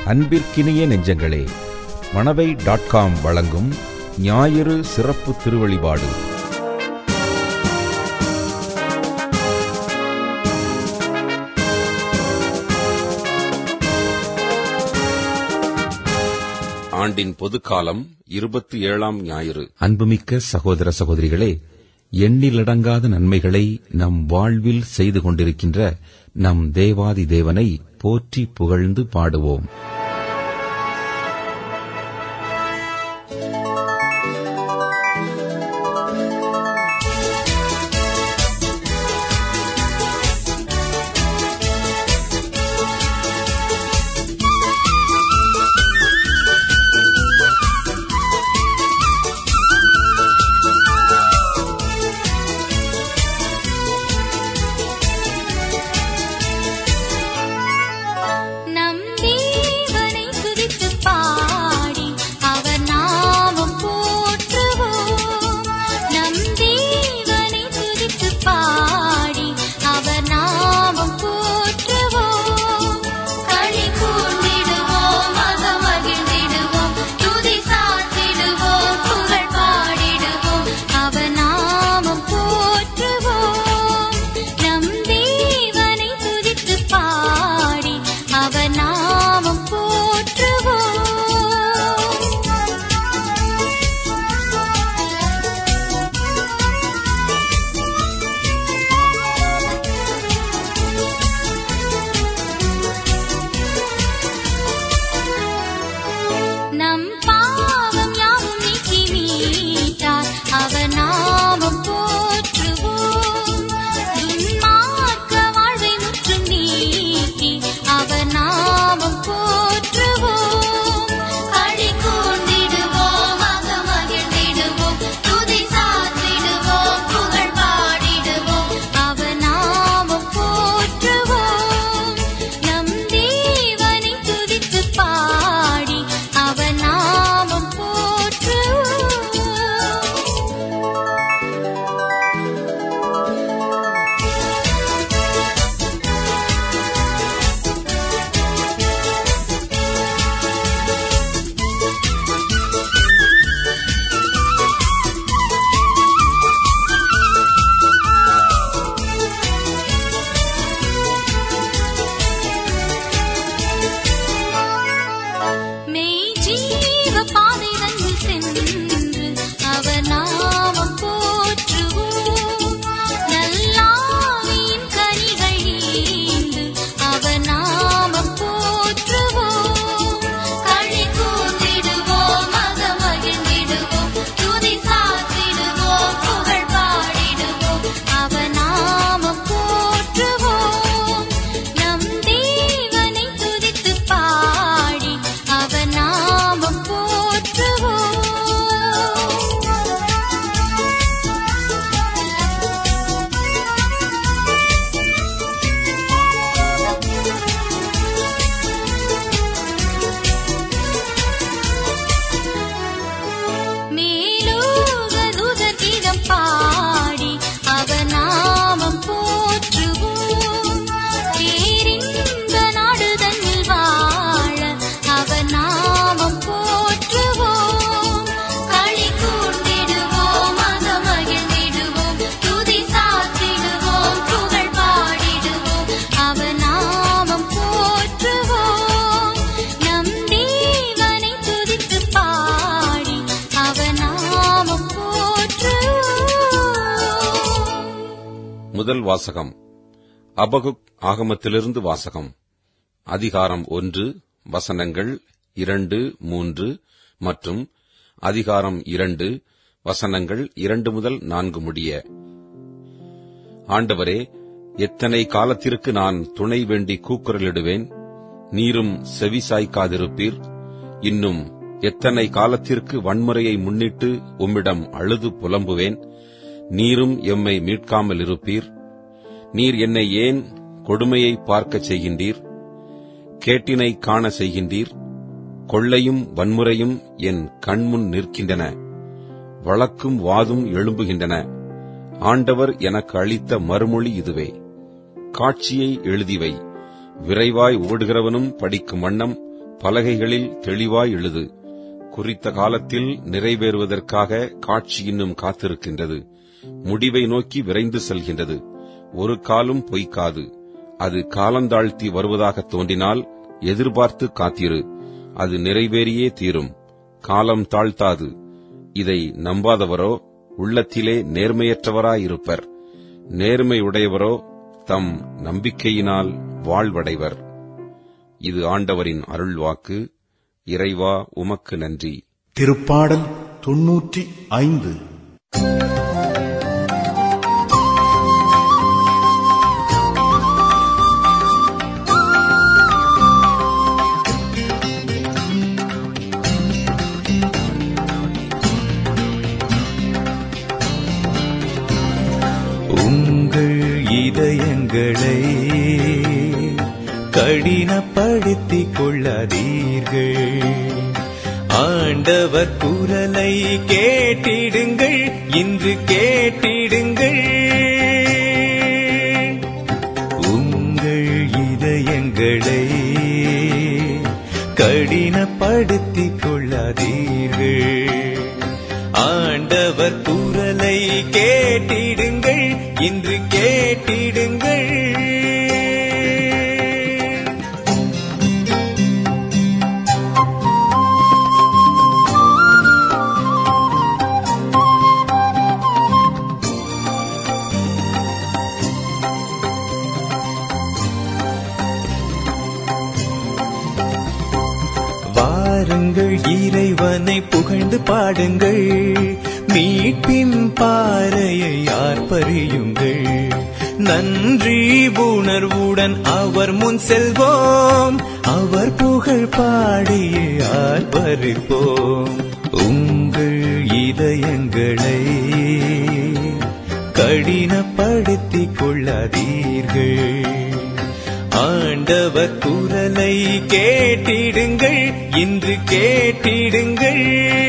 அன்பிற்கினிய நெஞ்சங்களே, மணவை.com வழங்கும் ஞாயிறு சிறப்பு திருவழிபாடு. ஆண்டின் பொதுக்காலம் 27ஆம் ஞாயிறு. அன்புமிக்க சகோதர சகோதரிகளே, எண்ணிலடங்காத நன்மைகளை நம் வாழ்வில் செய்து கொண்டிருக்கின்ற நம் தேவாதி தேவனை போற்றி புகழ்ந்து பாடுவோம். முதல் வாசகம். அபகுக் ஆகமத்திலிருந்து வாசகம். அதிகாரம் 1, வசனங்கள் 2, 3 மற்றும் அதிகாரம் 2, வசனங்கள் 2 முதல் 4 முடிய. ஆண்டவரே, எத்தனை காலத்திற்கு நான் துணை வேண்டி கூக்குரலிடுவேன், நீரும் செவிசாய்க்காதிருப்பீர். இன்னும் எத்தனை காலத்திற்கு வன்முறையை முன்னிட்டு உம்மிடம் அழுது புலம்புவேன், நீரும் எம்மை மீட்காமல் இருப்பீர். நீர் என்னை ஏன் கொடுமையை பார்க்கச் செய்கின்றீர்? கேட்டினை காண செய்கின்றீர். கொள்ளையும் வன்முறையும் என் கண்முன் நிற்கின்றன, வழக்கும் வாதும் எழும்புகின்றன. ஆண்டவர் எனக்கு அளித்த மறுமொழி இதுவே: காட்சியை எழுதிவை, விரைவாய் ஓடுகிறவனும் படிக்கும் வண்ணம் பலகைகளில் தெளிவாய் எழுது. குறித்த காலத்தில் நிறைவேறுவதற்காக காட்சி இன்னும் காத்திருக்கின்றது. முடிவை நோக்கி விரைந்து செல்கின்றது. ஒரு காலும் பொய்க்காது. அது காலந்தாழ்த்தி வருவதாக தோன்றினால் எதிர்பார்த்து காத்திரு. அது நிறைவேறியே தீரும். காலம் தாழ்த்தாது. இதை நம்பாதவரோ உள்ளத்திலே நேர்மையற்றவராயிருப்பர். நேர்மையுடையவரோ தம் நம்பிக்கையினால் வாழ்வடைவர். இது ஆண்டவரின் அருள்வாக்கு. இறைவா, உமக்கு நன்றி. திருப்பாடல் 95. உங்கள் இதயங்களை கடினப்படுத்திக் கொள்ளாதீர்கள். ஆண்டவர் குரலை கேட்டிடுங்கள், இன்று கேட்டிடுங்கள். உங்கள் இதயங்களை கடினப்படுத்திக் கொள்ளாதீர்கள். ஆண்டவர் குரலை கேட்டிடுங்கள், இன்று கேட்டிடுங்கள். வாருங்கள், இறைவனை புகழ்ந்து பாடுங்கள். மீட்பின் பாறையை ஆர்ப்பரியுங்கள். நன்றி உணர்வுடன் அவர் முன் செல்வோம். அவர் புகழ் பாடியே ஆர்ப்பரிப்போம். உங்கள் இதயங்களை கடினப்படுத்திக் கொள்ளாதீர்கள். ஆண்டவர் குரலை கேட்டிடுங்கள், இன்று கேட்டிடுங்கள்.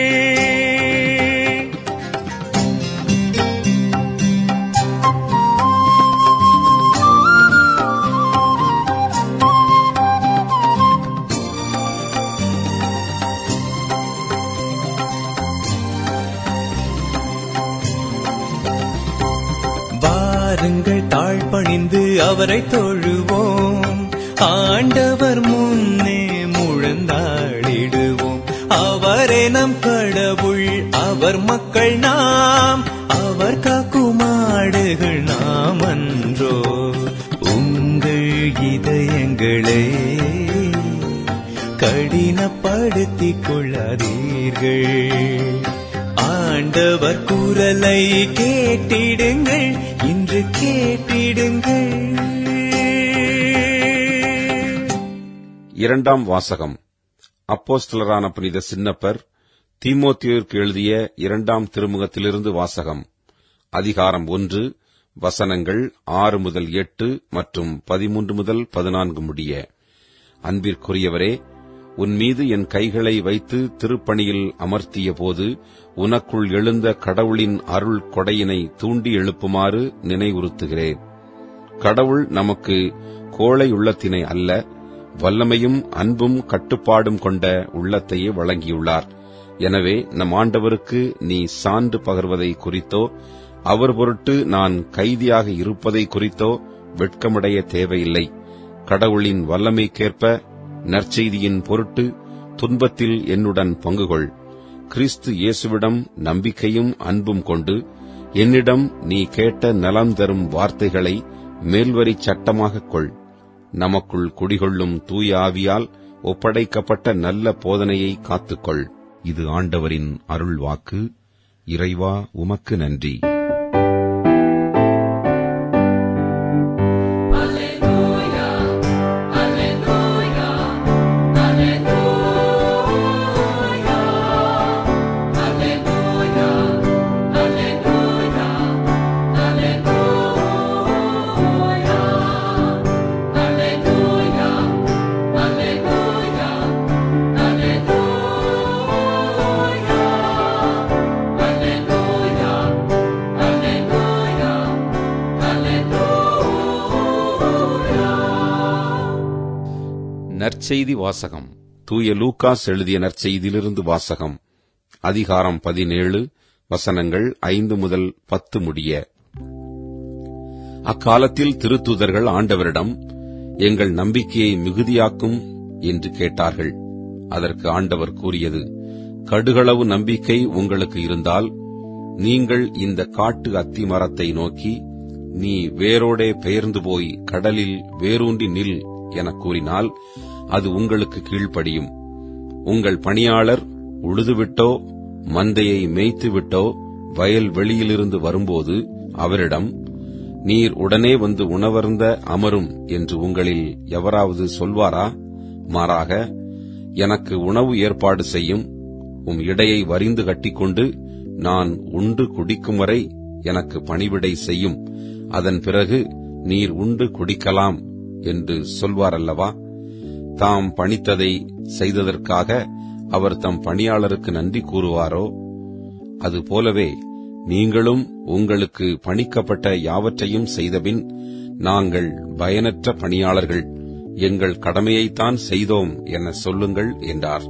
வாருங்கள், தாழ்பணிந்து அவரை தொழுவோம். ஆண்டவர் முன்னே முழந்தாளிடுவோம். அவரே நம் கடவுள், அவர் மக்கள் நாம். அவர் காக்கும் ஆடுகள் நாம் அன்றோ. உங்கள் இதயங்களை கடினப்படுத்திக் கொள்ளாதீர்கள். ஆண்டவர் குரலை கேட்டிடுங்கள், இன்று கேட்டிடுங்கள். இரண்டாம் வாசகம். அப்போஸ்தலரான புனித சின்னப்பர் தீமோத்தேயுவுக்கு எழுதிய 2ஆம் திருமுகத்திலிருந்து வாசகம். அதிகாரம் 1, வசனங்கள் 6 முதல் 8 மற்றும் 13 முதல் 14 முடிய. அன்பிற்குரியவரே, உன் மீது என் கைகளை வைத்து திருப்பணியில் அமர்த்திய போது உனக்குள் எழுந்த கடவுளின் அருள் கொடையினை தூண்டி எழுப்புமாறு நினைவுறுத்துகிறேன். கடவுள் நமக்கு கோழை உள்ளத்தினை அல்ல, வல்லமையும் அன்பும் கட்டுப்பாடும் கொண்ட உள்ளத்தையே வழங்கியுள்ளார். எனவே நம் ஆண்டவருக்கு நீ சான்று பகர்வதை குறித்தோ அவர் பொருட்டு நான் கைதியாக இருப்பதை குறித்தோ வெட்கமடைய தேவையில்லை. கடவுளின் வல்லமைக்கேற்ப நற்செய்தியின் பொருட்டு துன்பத்தில் என்னுடன் பங்குகொள். கிறிஸ்து இயேசுவிடம் நம்பிக்கையும் அன்பும் கொண்டு என்னிடம் நீ கேட்ட நலம் தரும் வார்த்தைகளை மேல்வரி சட்டமாகக் கொள். நமக்குள் குடிகொள்ளும் தூய ஆவியால் ஒப்படைக்கப்பட்ட நல்ல போதனையை காத்துக்கொள். இது ஆண்டவரின் அருள் வாக்கு. இறைவா, உமக்கு நன்றி. நற்செய்தி வாசகம். தூய லூக்காஸ் எழுதிய நற்செய்தியிலிருந்து வாசகம். அதிகாரம் 17, வசனங்கள் 5 முதல் 10 முடிய. அக்காலத்தில் திருத்தூதர்கள் ஆண்டவரிடம், எங்கள் நம்பிக்கையை மிகுதியாக்கும் என்று கேட்டார்கள். அதற்கு ஆண்டவர் கூறியது, கடுகளவு நம்பிக்கை உங்களுக்கு இருந்தால், நீங்கள் இந்த காட்டு அத்தி மரத்தை நோக்கி, நீ வேரோடே பெயர்ந்து போய் கடலில் வேரூன்றி நில் எனக் கூறினால் அது உங்களுக்கு கீழ்ப்படியும். உங்கள் பணியாளர் உழுதுவிட்டோ மந்தையை மேய்த்துவிட்டோ வயல் வெளியிலிருந்து வரும்போது அவரிடம், நீர் உடனே வந்து உணவருந்த அமரும் என்று உங்களில் எவராவது சொல்வாரா? மாறாக, எனக்கு உணவு ஏற்பாடு செய்யும், உம் இடையை வரிந்து கட்டிக்கொண்டு நான் உண்டு குடிக்கும் வரை எனக்கு பணிவிடை செய்யும், அதன் பிறகு நீர் உண்டு குடிக்கலாம் என்று சொல்வாரல்லவா? தாம் பணித்ததை செய்ததற்காக அவர் தம் பணியாளருக்கு நன்றி கூறுவாரோ? அதுபோலவே நீங்களும் உங்களுக்கு பணிக்கப்பட்ட யாவற்றையும் செய்தபின், நாங்கள் பயனற்ற பணியாளர்கள், எங்கள் கடமையைத்தான் செய்தோம் என சொல்லுங்கள் என்றார்.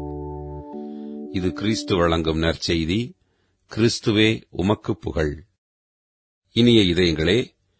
இது கிறிஸ்து வழங்கும் நற்செய்தி. கிறிஸ்துவே உமக்கு புகழ். இனிய இதயங்களே,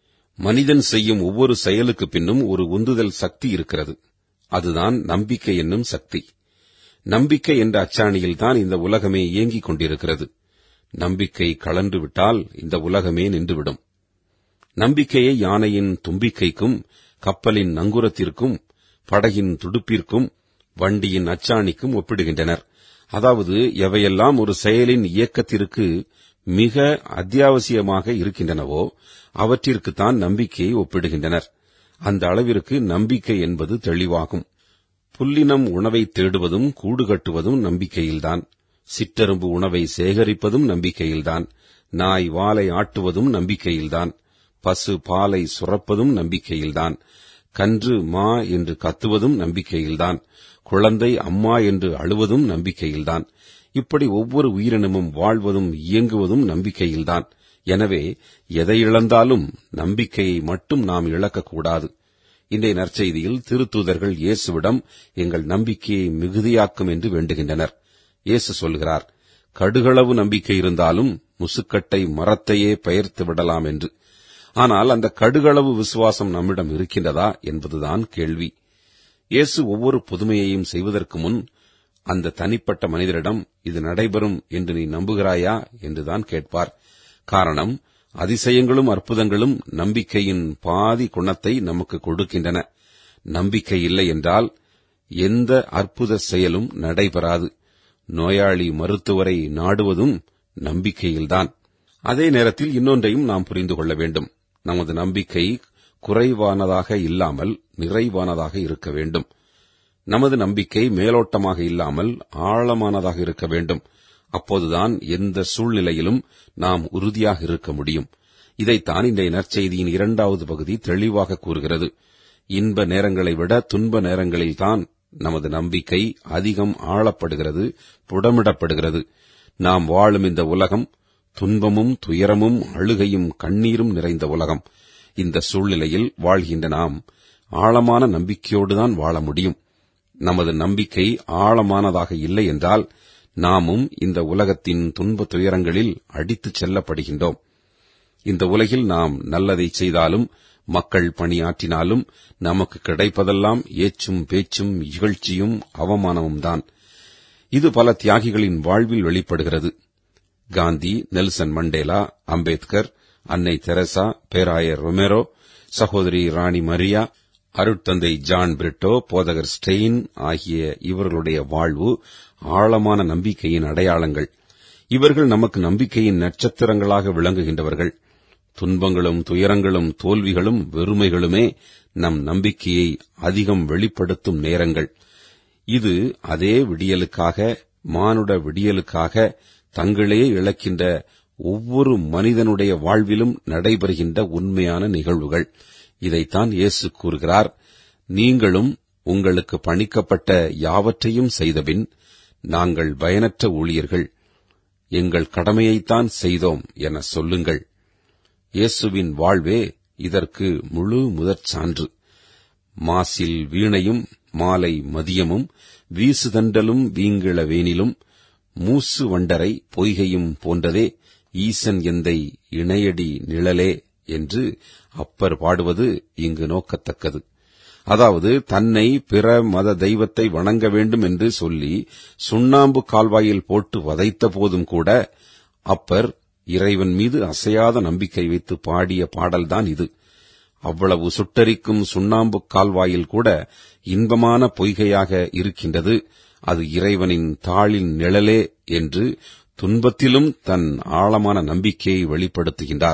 மனிதன் செய்யும் ஒவ்வொரு செயலுக்கு பின்னும் ஒரு உந்துதல் சக்தி இருக்கிறது. அதுதான் நம்பிக்கை என்னும் சக்தி. நம்பிக்கை என்ற அச்சாணியில்தான் இந்த உலகமே இயங்கிக் கொண்டிருக்கிறது. நம்பிக்கை கழன்றுவிட்டால் இந்த உலகமே நின்றுவிடும். நம்பிக்கையை யானையின் தும்பிக்கைக்கும், கப்பலின் நங்குரத்திற்கும், படகின் துடுப்பிற்கும், வண்டியின் அச்சாணிக்கும் ஒப்பிடுகின்றனர். அதாவது, எவையெல்லாம் ஒரு செயலின் இயக்கத்திற்கு மிக அத்தியாவசியமாக இருக்கின்றனவோ அவற்றிற்குத்தான் நம்பிக்கையை ஒப்பிடுகின்றனர். அந்த அளவிற்கு நம்பிக்கை என்பது தெளிவாகும். புல்லினம் உணவை தேடுவதும் கூடு கட்டுவதும் நம்பிக்கையில்தான். சிற்றெரும்பு உணவை சேகரிப்பதும் நம்பிக்கையில்தான். நாய் வாலை ஆட்டுவதும் நம்பிக்கையில்தான். பசு பாலை சுரப்பதும் நம்பிக்கையில்தான். கன்று மா என்று கத்துவதும் நம்பிக்கையில்தான். குழந்தை அம்மா என்று அழுவதும் நம்பிக்கையில்தான். இப்படி ஒவ்வொரு உயிரினமும் வாழ்வதும் இயங்குவதும் நம்பிக்கையில்தான். எனவே எதை இழந்தாலும் நம்பிக்கையை மட்டும் நாம் இழக்கக்கூடாது. இன்றைய நற்செய்தியில் திருத்தூதர்கள் இயேசுவிடம் எங்கள் நம்பிக்கையை மிகுதியாக்கும் என்று வேண்டுகின்றனர். இயேசு சொல்கிறார், கடுகளவு நம்பிக்கை இருந்தாலும் முசுக்கட்டை மரத்தையே பெயர்த்து விடலாம் என்று. ஆனால் அந்த கடுகளவு விசுவாசம் நம்மிடம் இருக்கின்றதா என்பதுதான் கேள்வி. இயேசு ஒவ்வொரு புதுமையையும் செய்வதற்கு முன் அந்த தனிப்பட்ட மனிதரிடம், இது நடைபெறும் என்று நீ நம்புகிறாயா என்றுதான் கேட்பார். காரணம், அதிசயங்களும் அற்புதங்களும் நம்பிக்கையின் பாதி குணத்தை நமக்கு கொடுக்கின்றன. நம்பிக்கை இல்லை என்றால் எந்த அற்புத செயலும் நடைபெறாது. நோயாளி மருத்துவரை நாடுவதும் நம்பிக்கையில்தான். அதே நேரத்தில் இன்னொன்றையும் நாம் புரிந்து கொள்ள வேண்டும். நமது நம்பிக்கை குறைவானதாக இல்லாமல் நிறைவானதாக இருக்க வேண்டும். நமது நம்பிக்கை மேலோட்டமாக இல்லாமல் ஆழமானதாக இருக்க வேண்டும். அப்போதுதான் எந்த சூழ்நிலையிலும் நாம் உறுதியாக இருக்க முடியும். இதைத்தான் இன்றைய நற்செய்தியின் 2வது பகுதி தெளிவாக கூறுகிறது. இன்ப நேரங்களை விட துன்ப நேரங்களில்தான் நமது நம்பிக்கை அதிகம் ஆளப்படுகிறது, புடமிடப்படுகிறது. நாம் வாழும் இந்த உலகம் துன்பமும் துயரமும் அழுகையும் கண்ணீரும் நிறைந்த உலகம். இந்த சூழ்நிலையில் வாழ்கின்ற நாம் ஆழமான நம்பிக்கையோடுதான் வாழ முடியும். நமது நம்பிக்கை ஆழமானதாக இல்லை என்றால் நாமும் இந்த உலகத்தின் துன்ப துயரங்களில் அடித்துச் செல்லப்படுகின்றோம். இந்த உலகில் நாம் நல்லதை செய்தாலும் மக்கள் பணியாற்றினாலும் நமக்கு கிடைப்பதெல்லாம் ஏச்சும் பேச்சும் இகழ்ச்சியும் அவமானமும் தான். இது பல தியாகிகளின் வாழ்வில் வெளிப்படுகிறது. காந்தி, நெல்சன் மண்டேலா, அம்பேத்கர், அன்னை தெரசா, பேராயர் ரொமேரோ, சகோதரி ராணி மரியா, அருட்தந்தை ஜான் பிரிட்டோ, போதகர் ஸ்டெயின் ஆகிய இவர்களுடைய வாழ்வு ஆழமான நம்பிக்கையின் அடையாளங்கள். இவர்கள் நமக்கு நம்பிக்கையின் நட்சத்திரங்களாக விளங்குகின்றவர்கள். துன்பங்களும் துயரங்களும் தோல்விகளும் வெறுமைகளுமே நம் நம்பிக்கையை அதிகம் வெளிப்படுத்தும் நேரங்கள். இது அதே விடியலுக்காக, மானுட விடியலுக்காக தங்களே இழக்கின்ற ஒவ்வொரு மனிதனுடைய வாழ்விலும் நடைபெறுகின்ற உண்மையான நிகழ்வுகள். இதைத்தான் இயேசு கூறுகிறார், நீங்களும் உங்களுக்கு பணிக்கப்பட்ட யாவற்றையும் செய்தபின், நாங்கள் பயனற்ற ஊழியர்கள், எங்கள் கடமையைத்தான் செய்தோம் என சொல்லுங்கள். இயேசுவின் வாழ்வே இதற்கு முழு முதற்சான்று. மாசில் வீணையும் மாலை மதியமும் வீசுதண்டலும் வீங்கிளவேனிலும் மூசு வண்டரை பொய்கையும் போன்றதே ஈசன் எந்தை இணையடி நிழலே என்று அப்பர் பாடுவது இங்கு நோக்கத்தக்கது. அதாவது தன்னை பிற மத தெய்வத்தை வணங்க வேண்டும் என்று சொல்லி சுண்ணாம்பு கால்வாயில் போட்டு வதைத்த போதும் கூட அப்பர் இறைவன் மீது அசையாத நம்பிக்கை வைத்து பாடிய பாடல்தான் இது. அவ்வளவு சுட்டரிக்கும் சுண்ணாம்பு கால்வாயில் கூட இன்பமான பொய்கையாக இருக்கின்றது. அது இறைவனின் தாளின் நிழலே என்று துன்பத்திலும் தன் ஆழமான நம்பிக்கையை வெளிப்படுத்துகின்றார்.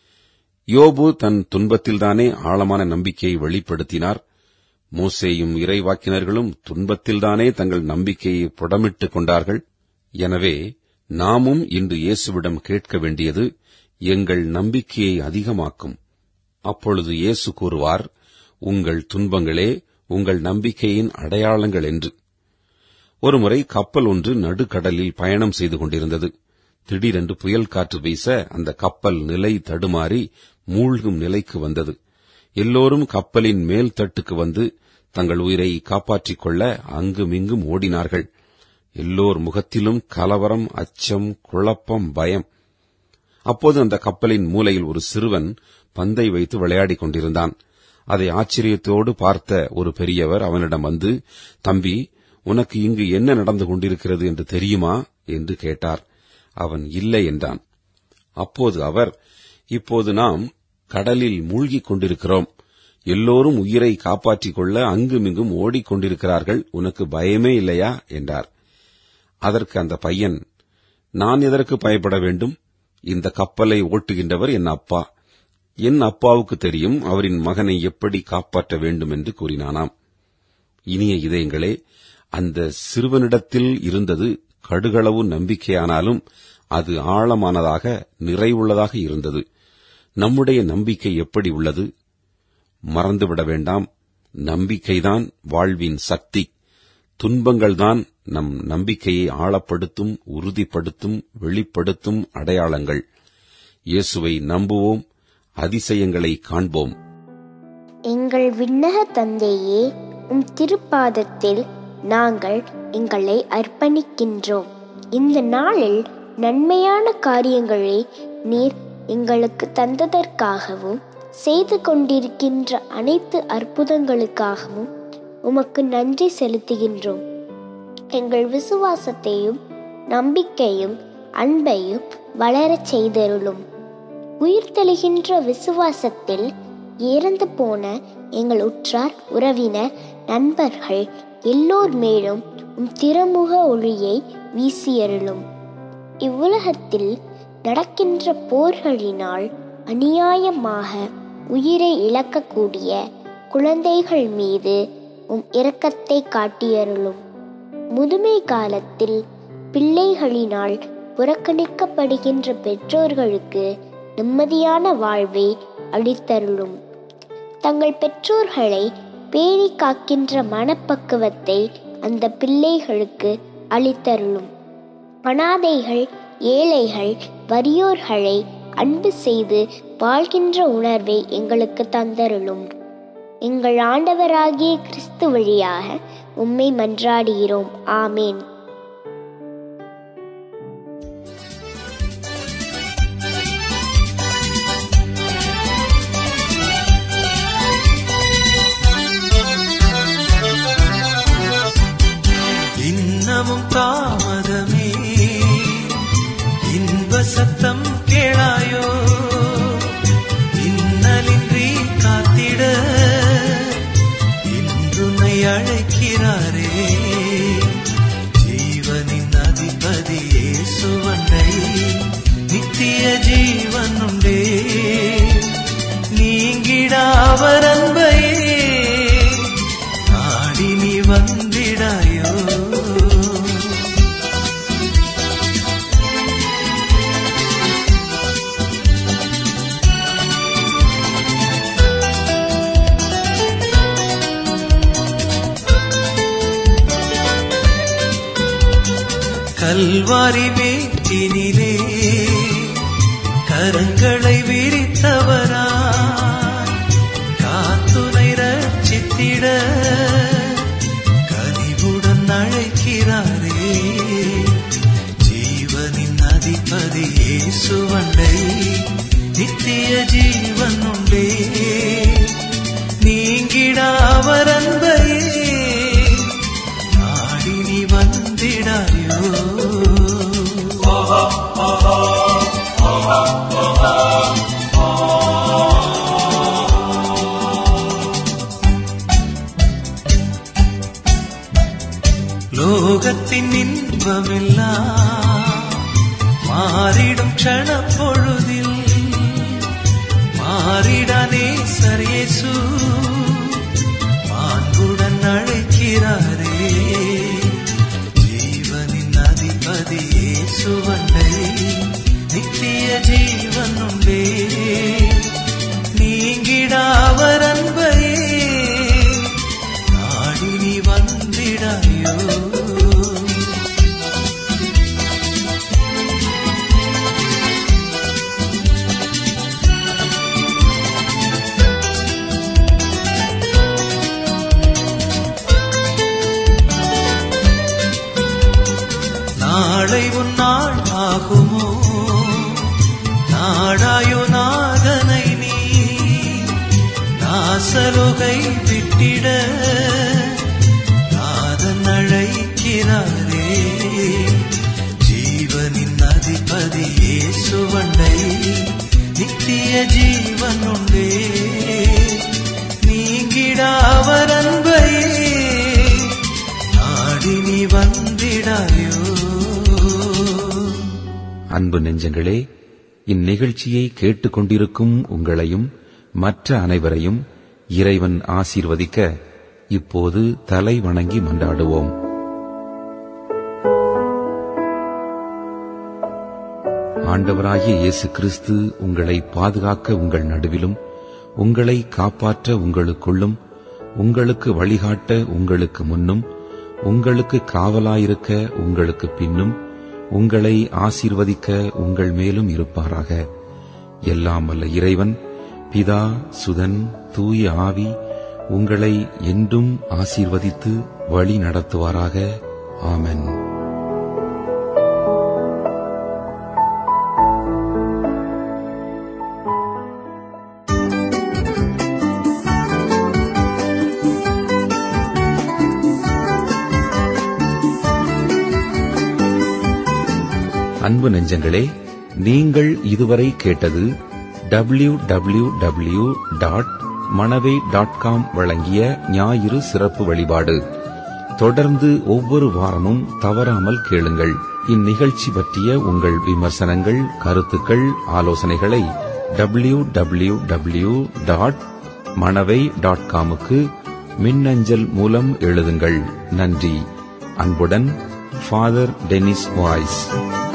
யோபு தன் துன்பத்தில்தானே ஆழமான நம்பிக்கையை வெளிப்படுத்தினார். மோசேயும் இறைவாக்கினர்களும் துன்பத்தில்தானே தங்கள் நம்பிக்கையை புடமிட்டுக் கொண்டார்கள். எனவே நாமும் இன்று இயேசுவிடம் கேட்க வேண்டியது, எங்கள் நம்பிக்கையை அதிகமாக்கும். அப்பொழுது இயேசு கூறுவார், உங்கள் துன்பங்களே உங்கள் நம்பிக்கையின் அடையாளங்கள் என்று. ஒருமுறை கப்பல் ஒன்று நடுக்கடலில் பயணம் செய்து கொண்டிருந்தது. திடீரென்று புயல் காற்று வீச அந்த கப்பல் நிலை தடுமாறி மூழ்கும் நிலைக்கு வந்தது. எல்லோரும் கப்பலின் மேல் தட்டுக்கு வந்து தங்கள் உயிரை காப்பாற்றிக் கொள்ள அங்குமிங்கும் ஓடினார்கள். எல்லோர் முகத்திலும் கலவரம், அச்சம், குழப்பம், பயம். அப்போது அந்த கப்பலின் மூலையில் ஒரு சிறுவன் பந்தை வைத்து விளையாடிக் கொண்டிருந்தான். அதை ஆச்சரியத்தோடு பார்த்த ஒரு பெரியவர் அவனிடம் வந்து, தம்பி, உனக்கு இங்கு என்ன நடந்து கொண்டிருக்கிறது என்று தெரியுமா என்று கேட்டார். அவன் இல்லை என்றான். அப்போது அவர், இப்போது நாம் கடலில் மூழ்கிக் கொண்டிருக்கிறோம். எல்லோரும் உயிரை காப்பாற்றிக் கொள்ள அங்குமிங்கும் ஓடிக்கொண்டிருக்கிறார்கள். உனக்கு பயமே இல்லையா என்றார். அதற்கு அந்த பையன், நான் எதற்கு பயப்பட வேண்டும்? இந்த கப்பலை ஓட்டுகின்றவர் என் அப்பா. என் அப்பாவுக்கு தெரியும் அவரின் மகனை எப்படி காப்பாற்ற வேண்டும் என்று கூறினானாம். இனிய இதயங்களே, அந்த சிறுவனிடத்தில் இருந்தது கடுகளவு நம்பிக்கையானாலும் அது ஆழமானதாக, நிறைவுள்ளதாக இருந்தது. நம்முடைய நம்பிக்கை எப்படி உள்ளது? மறந்துவிட வேண்டாம், நம்பிக்கைதான் வாழ்வின் சக்தி. துன்பங்கள்தான் நம் நம்பிக்கையை ஆழப்படுத்தும், உறுதிப்படுத்தும், வெளிப்படுத்தும் அடையாளங்கள். இயேசுவை நம்புவோம், அதிசயங்களை காண்போம். எங்கள் விண்ணக தந்தையே, உம் திருப்பாதத்தில் நாங்கள் எங்களை அர்ப்பணிக்கின்றோம். இந்த நாளில் நன்மையான காரியங்களை நீர் எங்களுக்கு தந்ததற்காகவும் செய்து கொண்டிருக்கின்ற அனைத்து அற்புதங்களுக்காகவும் உமக்கு நன்றி செலுத்துகின்றோம். எங்கள் விசுவாசத்தையும் நம்பிக்கையும் அன்பையும் வளரச் செய்தருளும். உயிர்த்தெழுகின்ற விசுவாசத்தில் இறந்து போன எங்கள் உற்றார், உறவினர், நண்பர்கள் எல்லோர் மேலும் உம் திருமுக ஒளியை வீசியருளும். இவ்வுலகத்தில் நடக்கின்ற போர்களினால் அநியாயமாக உயிரை இழக்கக்கூடிய குழந்தைகள் மீது உம் இரக்கத்தை காட்டியருளும். முதுமை காலத்தில் பிள்ளைகளினால் புறக்கணிக்கப்படுகின்ற பெற்றோர்களுக்கு நிம்மதியான வாழ்வை அளித்தருளும். தங்கள் பெற்றோர்களை பேணி காக்கின்ற மனப்பக்குவத்தை அந்த பிள்ளைகளுக்கு அளித்தருளும். அனாதைகள், ஏழைகள், வறியோர்களை அன்பு செய்து வாழ்கின்ற உணர்வை எங்களுக்கு தந்தருளும். எங்கள் ஆண்டவராகிய கிறிஸ்து வழியாக உம்மை மன்றாடுகிறோம். ஆமேன். இன்னமும் தாமதமே, இன்ப சத்தம் கேளாயோ, இன்னலின்றி காத்திட இன்றுனை அழைக்கிறாரே. ஜீவனின் அதிபதி இயேசுவண்டை நித்திய ஜீவனுண்டே, நீங்கிடா அவர் அன்பையே நாடி நீ வந்திடாயோ. கல்வாரி வீட்டினிலே கரங்களை விரித்தவராய் காத்துனை ரட்சித்திட கனிவுடன் அதிபதி இயேசுவண்டை நித்திய ஜீவன் உண்டே. நீங்கிடா அவர் அன்பையே நாடி நீ வந்திடாயோ. லோகத்தின் இன்பமெல்லாம் மாறிடும் க்ஷண பொழுதில் மாறிடானே சரியேசு மாண்புடன் அழைக்கிறாரே. ஜீவனின் அதிபதி இயேசுவண்டை நித்திய ஜீவன் உண்டே. நீங்கிடா அவர் அன்பையே நாடி நீ வந்திடாயோ. நாளை உன் நாள் ஆகுமோ நாடாயோ நாதனை நீ நாசலோகை விட்டிட நாதன் அழைக்கிறாரே. ஜீவனின் அதிபதி இயேசுவண்டை நித்திய ஜீவன் உண்டே. நீங்கிடா அவர் அன்பையே நாடி நீ வந்திடாயோ. அன்பு நெஞ்சங்களே, இந்நிகழ்ச்சியை கேட்டுக்கொண்டிருக்கும் உங்களையும் மற்ற அனைவரையும் இறைவன் ஆசீர்வதிக்க இப்போது தலை வணங்கி மன்றாடுவோம். ஆண்டவராகிய இயேசு கிறிஸ்து உங்களை பாதுகாக்க உங்கள் நடுவிலும், உங்களை காப்பாற்ற உங்களுக்குள்ளும், உங்களுக்கு வழிகாட்ட உங்களுக்கு முன்னும், உங்களுக்கு காவலாயிருக்க உங்களுக்கு பின்னும், உங்களை ஆசீர்வதிக்க உங்கள் மேலும் இருப்பாராக. எல்லாம் வல்ல இறைவன் பிதா, சுதன், தூய ஆவி உங்களை என்றும் ஆசீர்வதித்து வழி நடத்துவாராக. ஆமென். அன்பு நெஞ்சங்களே, நீங்கள் இதுவரை கேட்டது www.manavai.com வழங்கிய ஞாயிறு சிறப்பு வழிபாடு. தொடர்ந்து ஒவ்வொரு வாரமும் தவறாமல் கேளுங்கள். இந்நிகழ்ச்சி பற்றிய உங்கள் விமர்சனங்கள், கருத்துக்கள், ஆலோசனைகளை www.manavai.com மின்னஞ்சல் மூலம் எழுதுங்கள். நன்றி. அன்புடன் ஃபாதர் டெனிஸ் வாய்ஸ்.